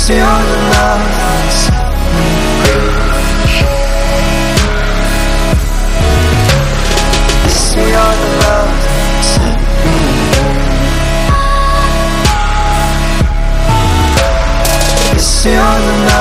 Yes, you're the love that set me free. Yes, you're the love that set me free. Yes, you're the love.